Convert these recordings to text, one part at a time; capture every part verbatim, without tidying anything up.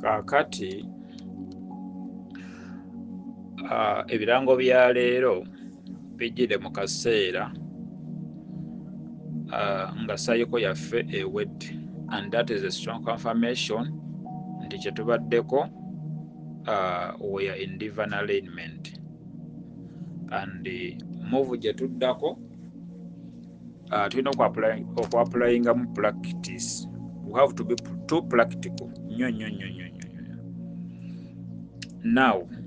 Kakati uh, ebirango bya leero bijjire mu kaseera uh, nga sayiko yaffe ewedde, and that is a strong confirmation nti kye tubaddeko uh, we are in divine alignment, and uh, move gye tuddako uh, tulina okwapplyinga mu practice. We have to be too practical nnyo nnyo nnyo nnyo nnyo. Now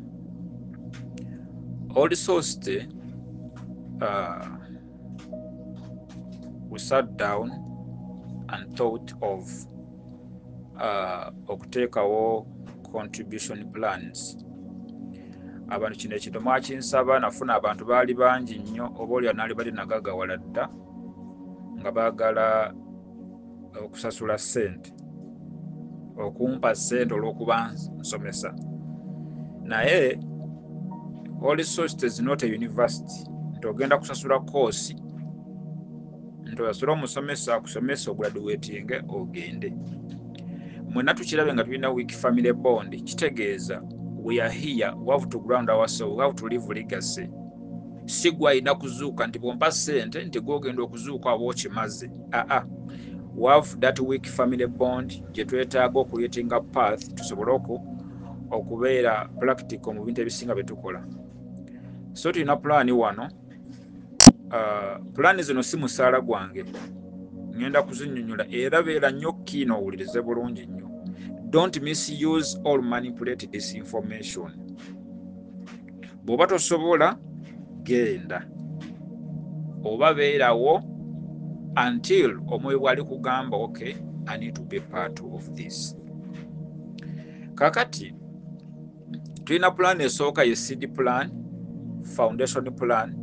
Holy Ghost, uh, we sat down and thought of uh, okuteekawo contribution plans. Abantu kino ekino mwakinsaba, nafuna abantu baali bangi nnyo, oba oli anaali bali nagagawala dda nga baagala okusasula ssente, okumpa ssente olw'okuba nsomesa. Naye Holy Ghost is not a university nti ogenda kusasula koosi, nti oyasula omusomesa akusomesa ograduatinge ogende. Mwenna tukirabe nga tulina weak family bond, kitegeeza we are here, we have to ground ourselves, we have to live legacy. Si gwe alina kuzuuka nti bwompa ssente nti gwogenda okuzuuka aba okimaze. Aa, we have that weak family bond gye twetaaga okuyinga path tusobole okubeera practical mu bintu ebisinga bye tukola. So tulina pulaani wano. Uh, pulaani zino si musaala gwange, ngenda kuzinnyonnyola era beera nnyo kiino owulirize bulungi nnyo. Don't misuse or manipulate this information. Bw'oba tosobola genda oba beerawo until omwoyo bw'ali kugamba okay, I need to be part of this. Kakati tulina plan esooka ye seed plan, foundation plan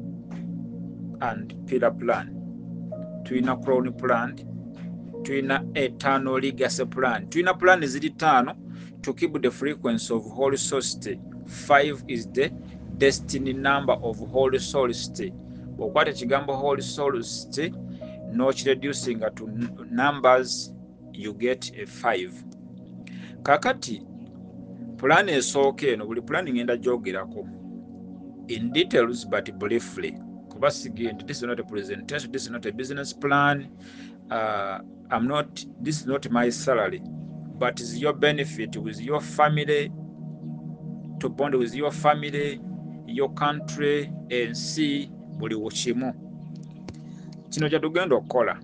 and pillar plan. Tulina crown plan, tulina eternal legacy plan. Tulina plan ziri ttaano to keep the frequency of Holy Ghost. Five is the destiny number of Holy Ghost. Okwata ekigambo Holy Ghost n'okireducing to numbers, you get a five. Kakati plan esooka eno, buli plan ngenda gyogerako in details but briefly. Kuba sigenda, this is not a presentation, this is not a business plan. Uh, I'm not, this is not my salary, but it's your benefit with your family, to bond with your family, your country, and see buli wukimu. Kino kye tugenda okukola.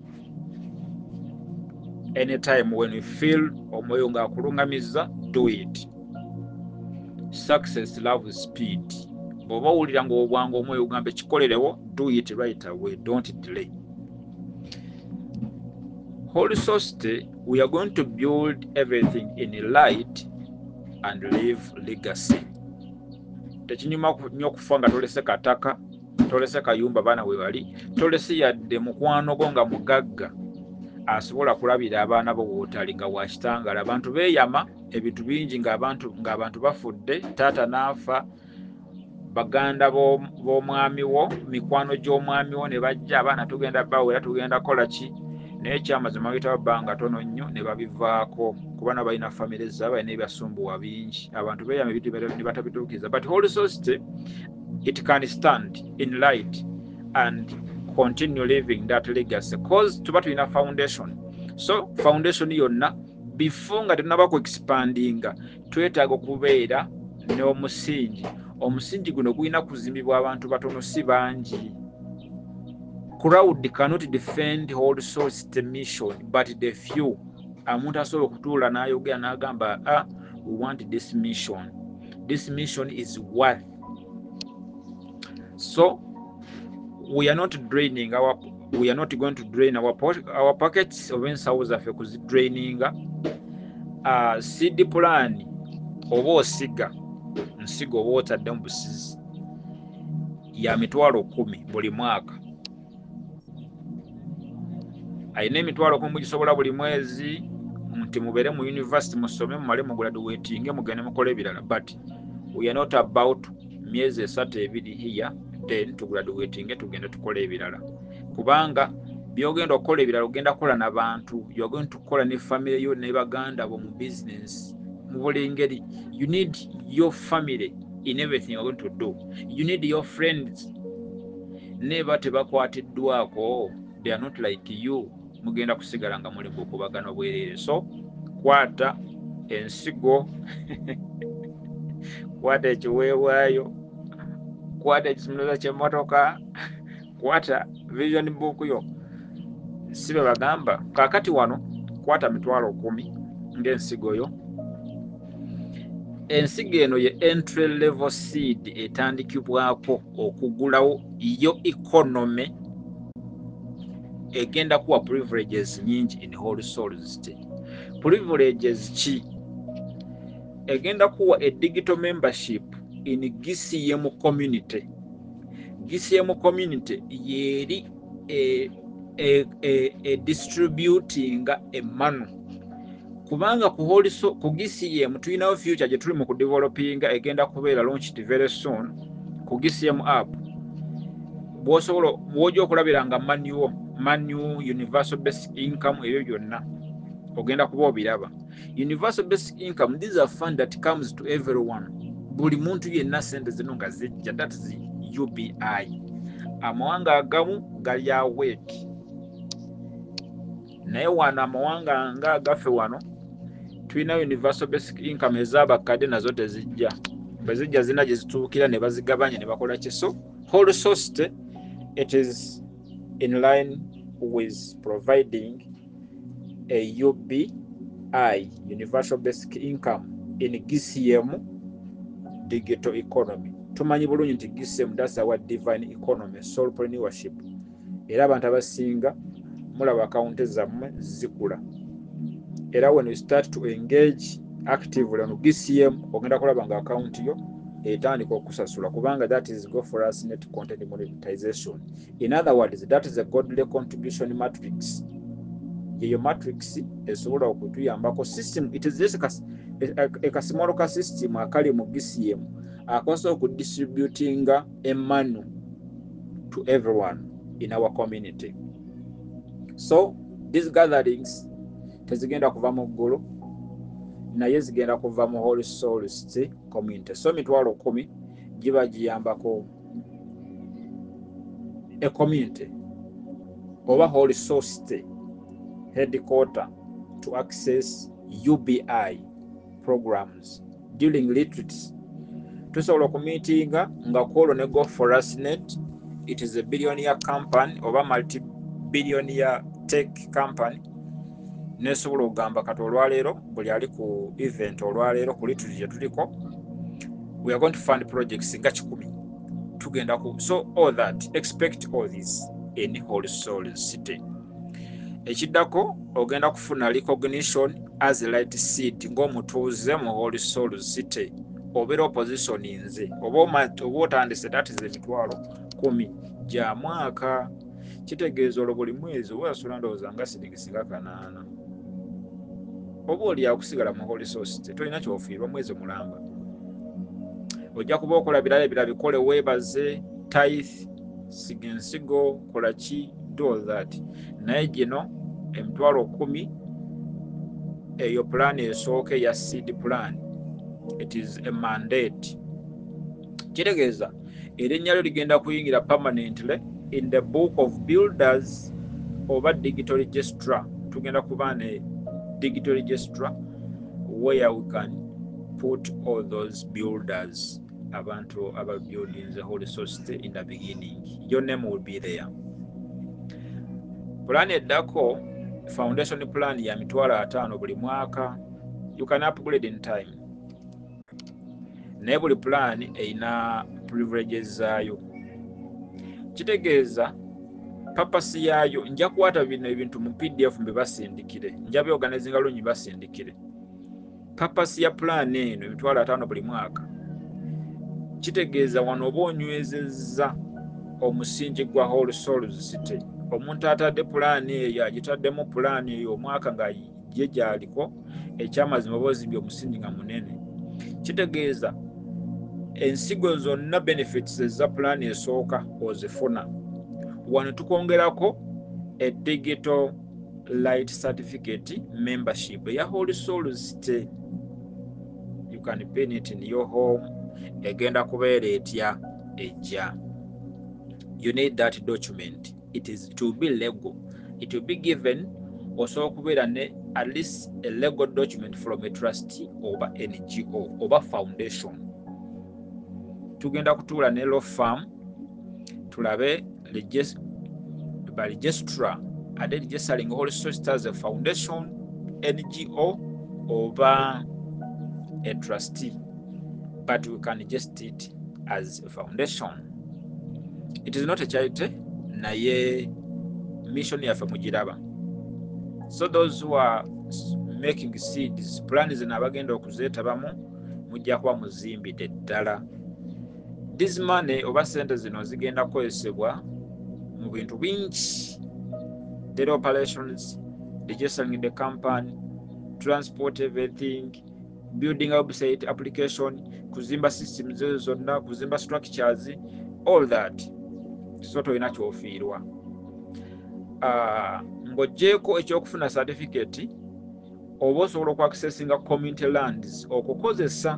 Anytime when you feel omwoyo ng'akulungamiza, do it. Success loves speed. Bw'oba owulira ng'obwangu omwoyo ogamba ekikolerewo, do it right away, don't delay. Holy Ghost, we are going to build everything in light and leave legacy. Tekinyuma nnyo okufa nga tolese kataka, tolese kayumba baana we bali, tolese yadde mukwano go nga mugagga asobola kulabira abaana bo bw'otali nga wakitangala. Abantu beeyama ebintu bingi ng'abantu ng'abantu bafudde, taata n'afa, baganda b'omwami wo, mikwano gy'omwami wo ne bajja, abaana tugenda bawera, tugenda kola ki? Naye ekyamazima bayitawo bbanga tono nnyo ne babivaako kuba nabo balina famire zaabwe, balina ebyasumbuwa bingi. Abantu beeyama ebintu ne batabituukiriza. But Holy Ghost, it can stand in light and continue living that legacy because tuba tulina foundation. So foundation yonna before nga tunaba ku expandinga twetaaga okubeera n'omusingi. Omusingi guno gulina kuzimbibwa abantu batono si bangi. Crowd cannot defend Holy Ghost mission, but the few. Amuntu asobola okutuula n'ayogera n'agamba, ah, we want this mission. This mission is worth. So we are not draining our, we are not going to drain our our pockets of ensawo zaffe kuzidraining. Uh, seed plan oba osiga nsigo oba otadde mu busizi ya mitwalo kumi buli mwaka. Ayina emitwalo kumi gisobola buli mwezi nti mubeere mu university musome mumale mu graduating mugende mukole ebirala, but we are not about myezi esatu ebiri here then to graduating tugende tukole ebirala, kubanga byogenda okukola ebirala ogenda kukola n'abantu. You are going to kola ne family yo ne baganda bo mu business. mu buli ngeri. You need your family in everything you're going to do. You need your friends. Neba tebakwatiddwako, they are not like you, mugenda kusigala nga muli bukubagano bwerere. So kwata ensigo kwata ekiweewaayo, kwata ekisumuluzo ky'emmotoka, kwata vision book yo. Sibe bagamba kakati wano kwata mitwalo kumi ng'ensigo yo. Ensigo eno ye entry level seed etandikibwako okugulawo yo economy egenda kuwa privileges nyingi in Holy Souls City. Privileges ki? Egenda kuwa a digital membership in G C M community. G C M community yeri a, a, a, a distributing a manu. Kubanga ku Holy so ku G C M tulinawo future gye tuli mu kudevelopinga egenda kubeera launched very soon ku G C M app. Bw'osobola bw'ojja okulabiranga manual manual universal basic income ebyo byonna ogenda kuba obiraba. Universal basic income, these are fund that comes to everyone. Buli muntu yenna sente zino nga zijja, that is U B I. Amawanga agamu gali awake. Naye wano amawanga nga agaffe wano tulina universal basic income ez'abakadde nazo tezijja. Bwe zijja zina gye zituukira ne bazigabanya ne bakola ki. So Holy Society, it is in line with providing a U B I, universal basic income, in G C M digital economy. Tumanyi bulungi nti G C M, that's our divine economy, soulpreneurship. Era abantu abasinga mulaba akaunti zammwe zikula. Era when you start to engage actively on G C M, ogenda kulaba nga account yo etandika okusasula, kubanga that is go for us net content monetization. In other words, that is a godly contribution matrix. Yeyo matrix esobola okutuyambako system. It is just a kasimoloka system akali mu G C M akosa okudistributing emanu to everyone in our community. So these gatherings tezigenda kuva mu ggulu, naye zigenda kuva mu Holy Souls City community. So mitwalo kumi giba giyambako a community oba Holy Souls City headquarter to access U B I programs during retreats. Tusobola okumiitinga nga kwolwo ne Go for Us Net. It is a billionaire company oba multi-billionaire tech company. Nesobola okugamba kati olwaleero buli ali ku event olwaleero ku retreat gye tuliko, we are going to fund projects nga kikumi tugenda ku. So all that, expect all this in Holy Souls City. Ekiddako ogenda kufuna recognition as a light seed ng'omutuuze mu Holy Souls City. Obeera oppositioninze oba otandise that is emitwalo kumi gya mwaka. Kitegeeza olwo buli mwezi oba osula ndowooza nga siringisi nga kanaana oba oli akusigala mu Holy Souls City tolina kyofiirwa mwezi mulamba. Ojja kuba okola birala ebirala bikole, weebaze tithe, siga ensigo, kola ki, do all that. Naye gino emitwalo kumi eyo plan esooka ya seed plan. It is a mandate. Kitegeeza erinnya lyo ligenda kuyingira permanently in the book of builders oba digital registrar. Tugenda kuba ne digital registrar where we can put all those builders, abantu aba building the Holy Society in the beginning. Your name will be there. Plan eddako foundation plan ya mitwalo ataano buli mwaka. You can upgrade in time. Naye buli plan eyina privileges zaayo. Kitegeeza purpose yaayo nja kukwata bino ebintu mu P D F mbe basindikire, nja byorganizinga lunyi basindikire. Purpose ya plan eno emitwalo ataano buli mwaka, kitegeeza wano oba onywezezza omusingi gwa Holy Souls City. Omuntu atadde plan eyo agitaddemu plan eyo omwaka nga ye gyaliko ekyamazima oba ozimbye omusingi nga munene. Kitegeeza ensigo zonna benefits eza plan esooka ozifuna. Wano tukongerako a digital light certificate membership ya Holy Souls City. can pin it in your home, egenda kubeera etya ejja. You need that document. It is to be legal. It will be given osobola kubeera ne at least a legal document from a trustee oba N G O oba foundation. Tugenda kutuula ne law firm tulabe ba registrar ate registering all society as a foundation, N G O oba a trustee, but we can register it as a foundation. It is not a charity, naye mission yaffe mugiraba. So those who are making seeds, plans n'abagenda okuzeetabamu mujja kuba muzimbidde ddala. This money oba sente zino zigenda kukozesebwa mu bintu bingi. Daily operations, registering the company, transport everything, building a website application, kuzimba systems zonna, kuzimba structures, all that. Soto olina kyofiirwa. Uh, ng'oggyeko ekyokufuna certificate oba osobola okwaccessinga community lands okukozesa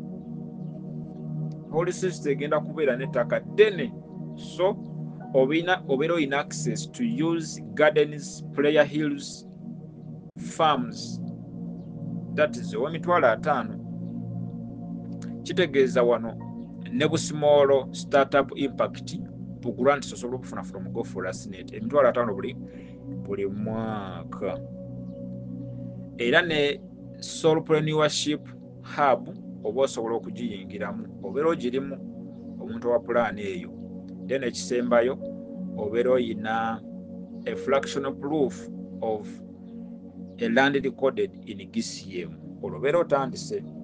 holy system egenda kubeera n'ettaka ddene, so obina obeera olina access to use gardens, prayer hills, farms. That is ow'emitwalo ataano. Kitegeeza wano ne bu small startup impact bu grants osobola okufuna from Go for Asnet emitwalo ataano buli buli mwaka. Era ne Soulpreneurship Hub oba osobola okugiyingiramu obeera ogirimu omuntu wa pulaani eyo. Then ekisembayo obeera oyina a fractional proof of a land recorded in G C M. Olwo obeera otandise.